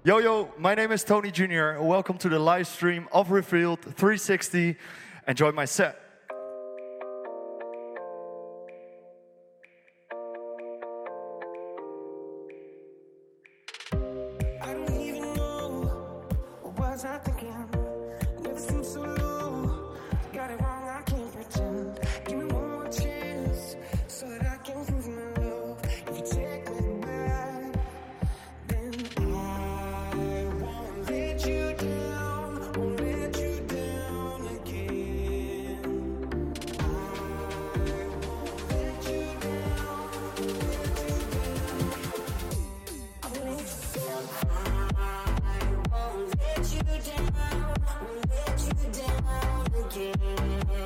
Yo, my name is Tony Jr. Welcome to the live stream of Revealed 360. Enjoy my set. I don't even know what was I thinking. Never seemed so low. Got it wrong, I can't pretend. Give me one more chance so that I can prove my love. If you take me back, then I won't let you down. Won't let you down again. I won't let you down. I won't let you down. I won't let you down. Won't let you down again.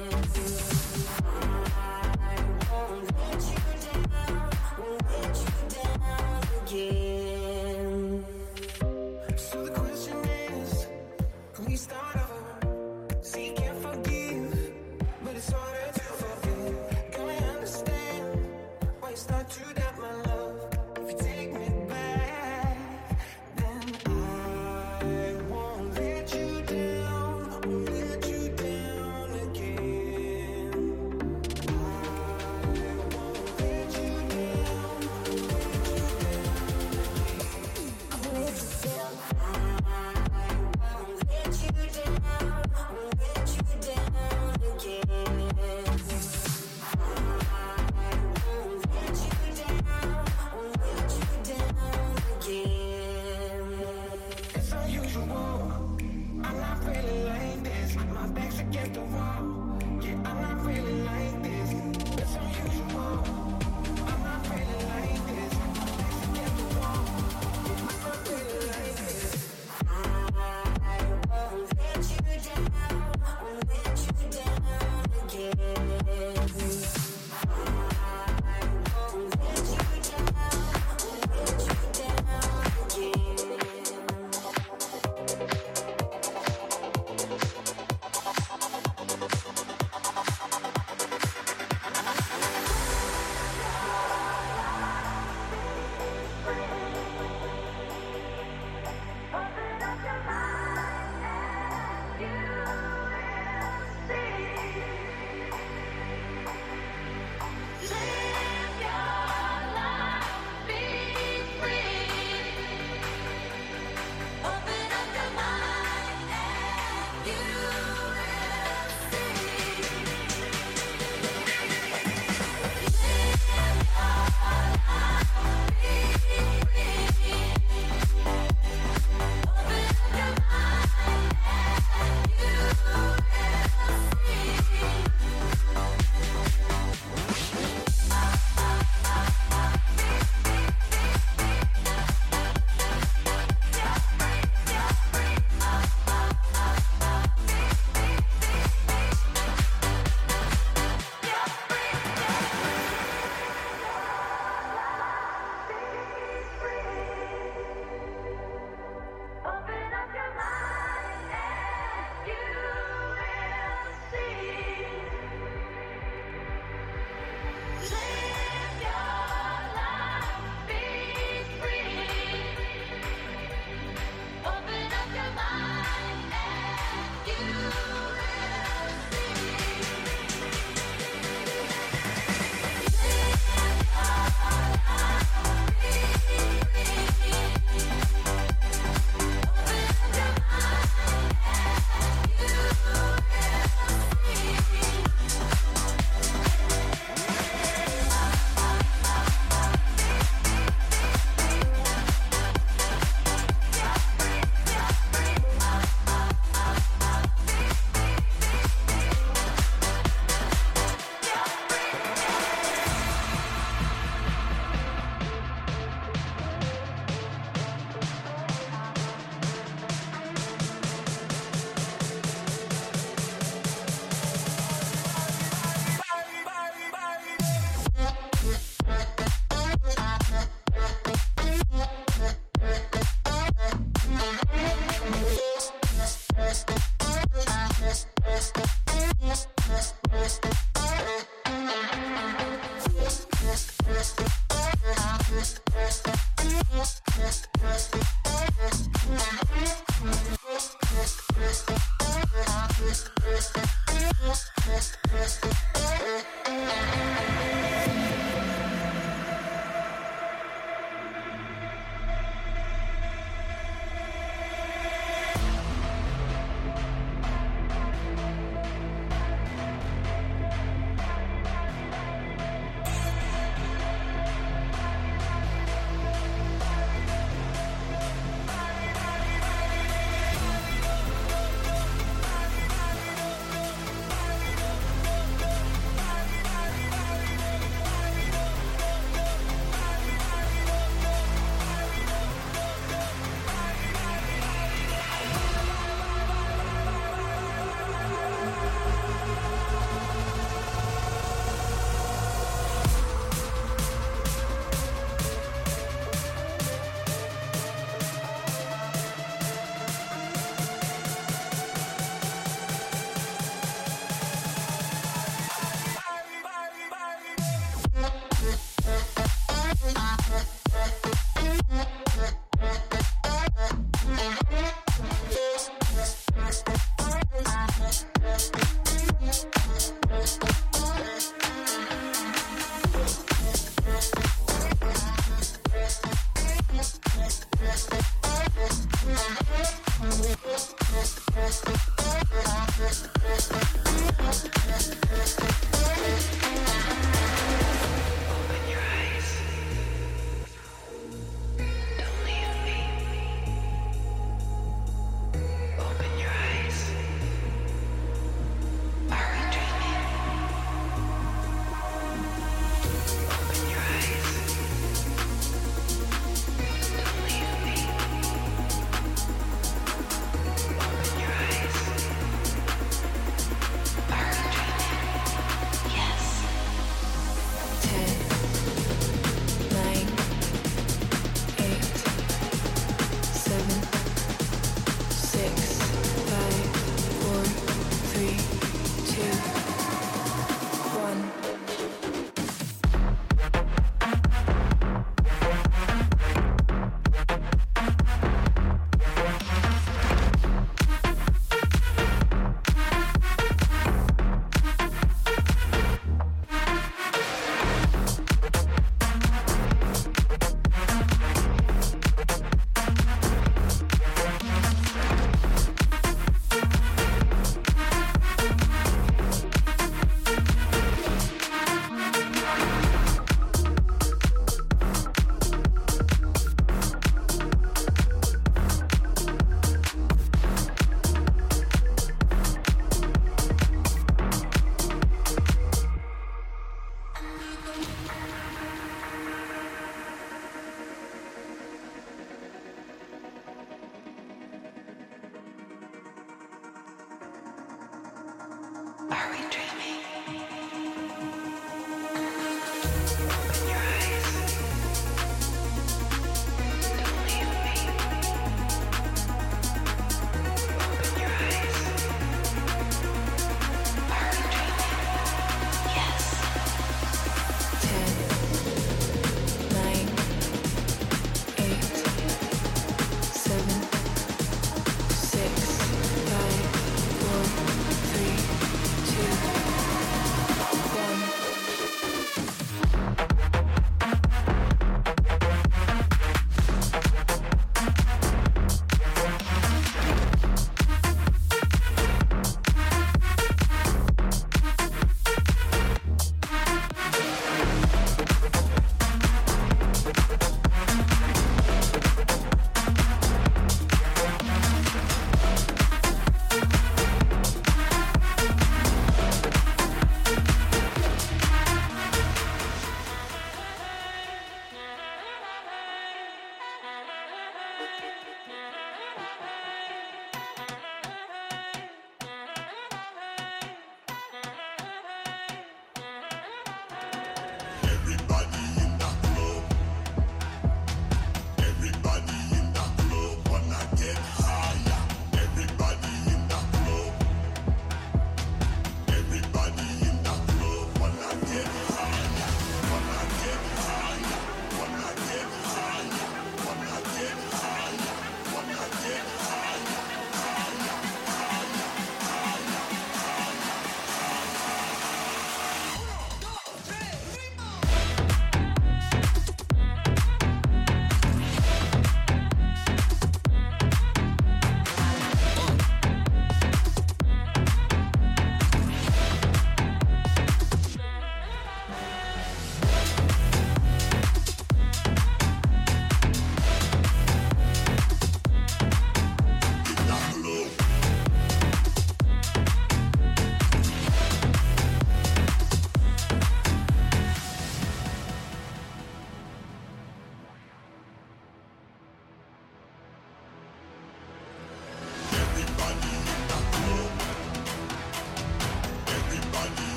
Open your eyes.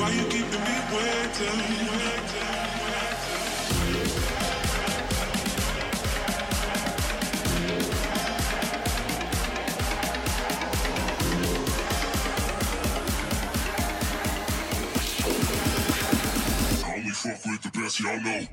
Why you keeping me waiting? Fuck with the best, y'all know.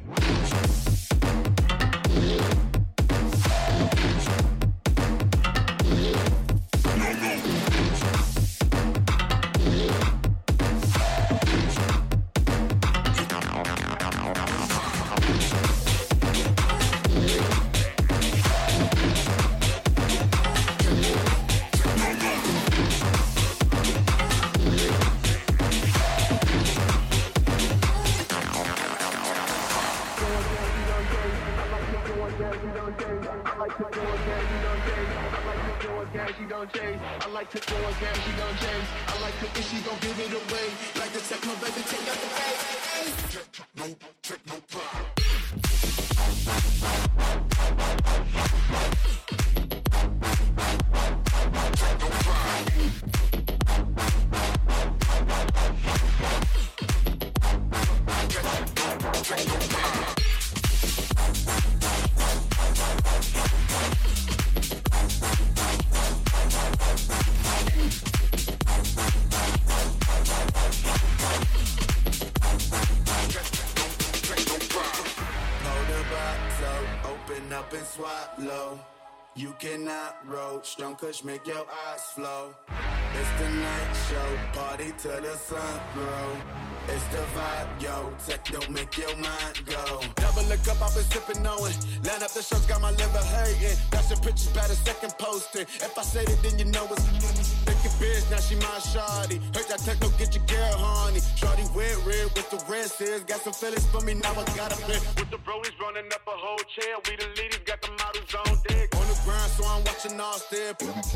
You cannot roach, don't kush, make your eyes flow. It's the night show, party till the sun grow. It's the vibe, yo, techno make your mind go. Never look up, I've been sipping on it. Line up the shows, got my liver hurting. Got some pictures by the second posting. If I said it, then you know it's thinking bitch, now she my shawty. Heard that techno get your girl horny. Shawty wear red with the red sears. Got some feelings for me, now I got a fit. With the rollies running up a whole chair. We the ladies, got the models on deck. On the grind, so I'm watching all step.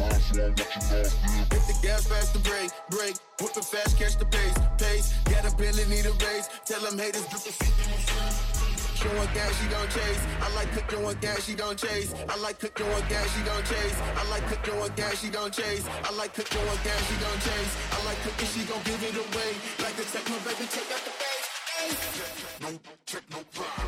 Hit the gas fast to break. Whipping fast, catch the pace. Got a Billy, need a raise. Tell them haters, get the seat. Showing gas, she don't chase. I like cooking with gas, she don't chase. I like cooking with gas, she don't chase. I like cooking with gas, she don't chase. I like cooking with gas, she don't chase. I like cooking, she gon' give it away. Like the techno, baby, take out the bass. No, check no pride.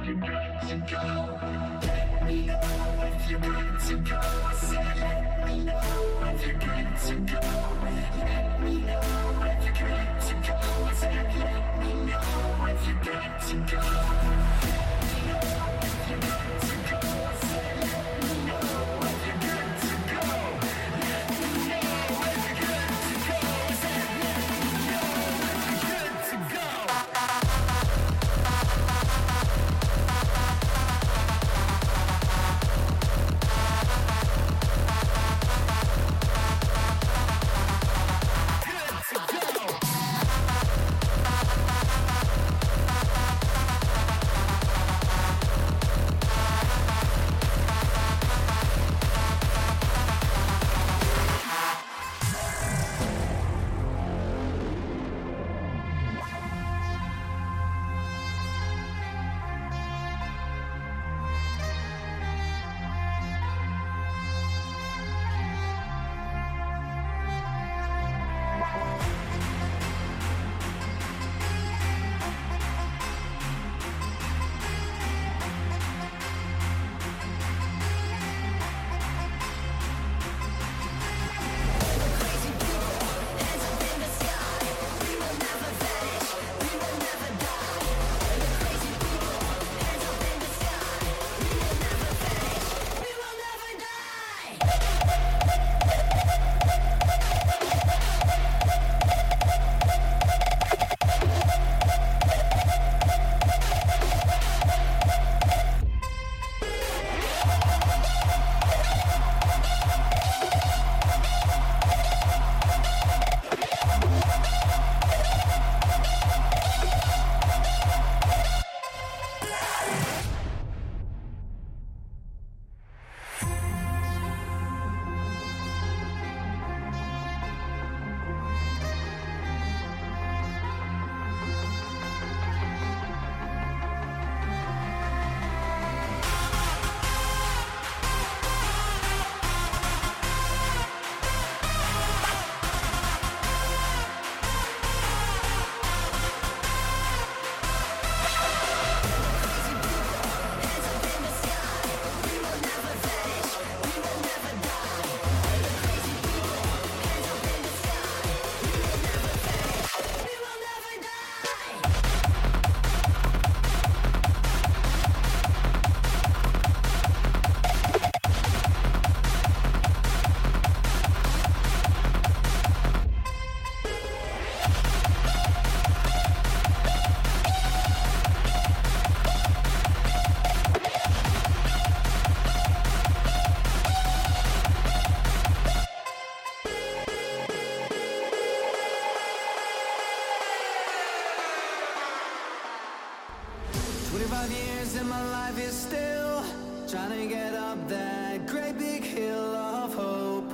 25 years and my life is still trying to get up that great big hill of hope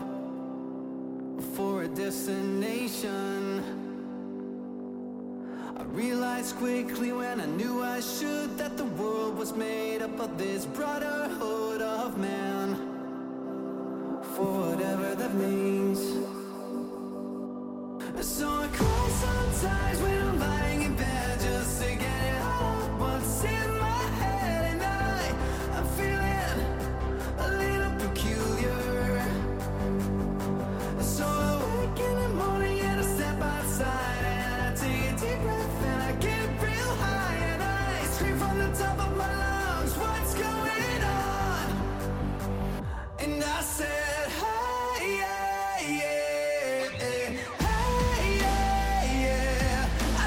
for a destination. I realized quickly when I knew I should that the world was made up of this brotherhood of man, for whatever that means. So I cry sometimes when I'm lying in bed just to get it out what's in my head, and I'm feeling a little peculiar. So I wake in the morning and I step outside and I take a deep breath and I get real high and I scream from the top of my lungs, what's going on? And I said, hey, yeah, yeah, hey, yeah, yeah.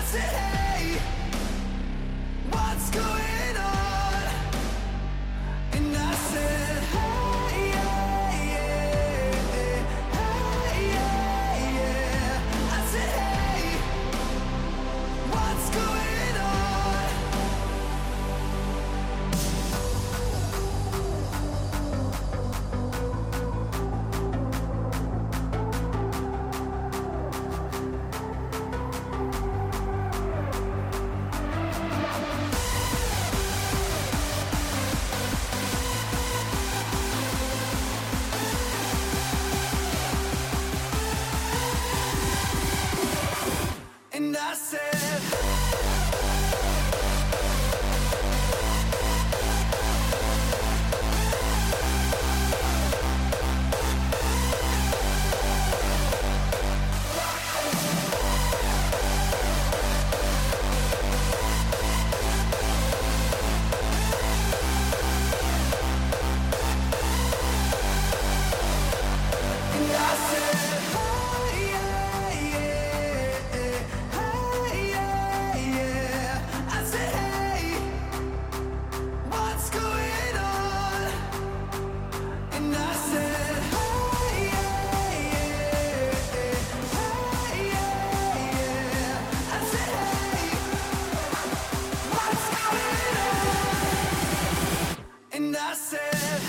I said,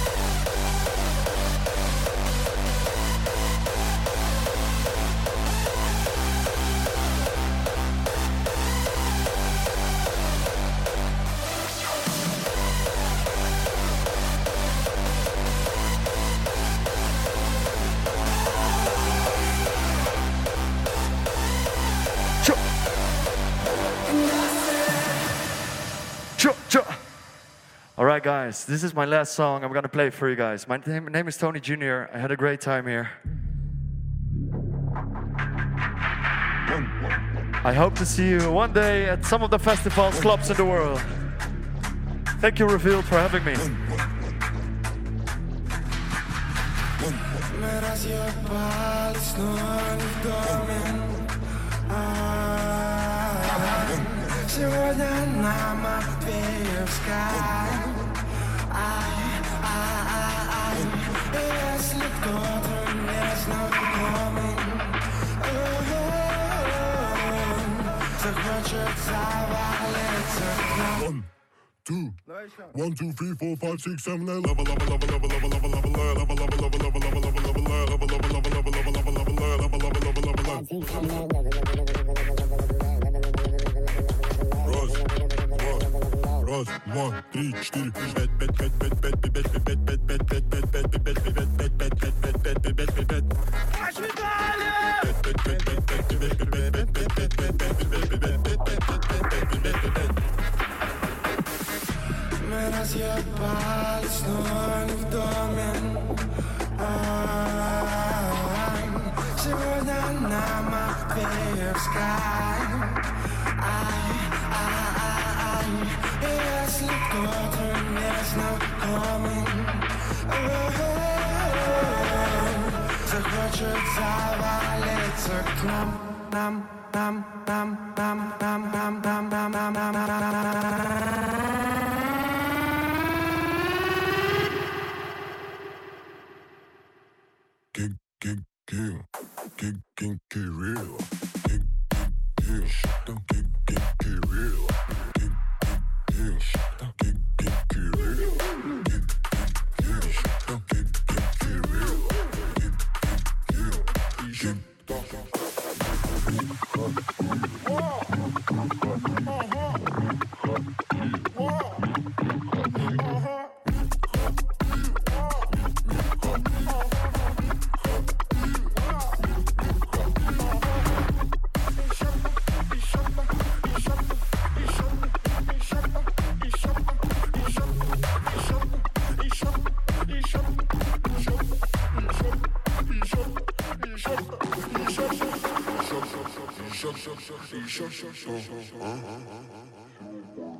All right, guys, this is my last song. I'm gonna play it for you guys. My name is Tony Jr. I had a great time here. I hope to see you one day at some of the festivals, clubs in the world. Thank you, Revealed, for having me. Сегодня на Матвеевской. Если кто-то не знакомый захочет завалиться к нам. 1, 2, 3, 4, 5, 6, 7, 8. Level, level, level, level, level, level, level, level, level, level, level, level, level, level, Раз, два, три, четыре, пять, пять, пять, пять, пять, пять, пять, пять, пять, пять, пять, пять, пять, пять, пять, пять, пять, Мы разъебались, но не в доме. Сегодня на Матвеевской. Если кто-то не знакомый захочет завалиться к нам. Get real. Shut up, get real. Shut up, get real. Shut up, get real. Shut.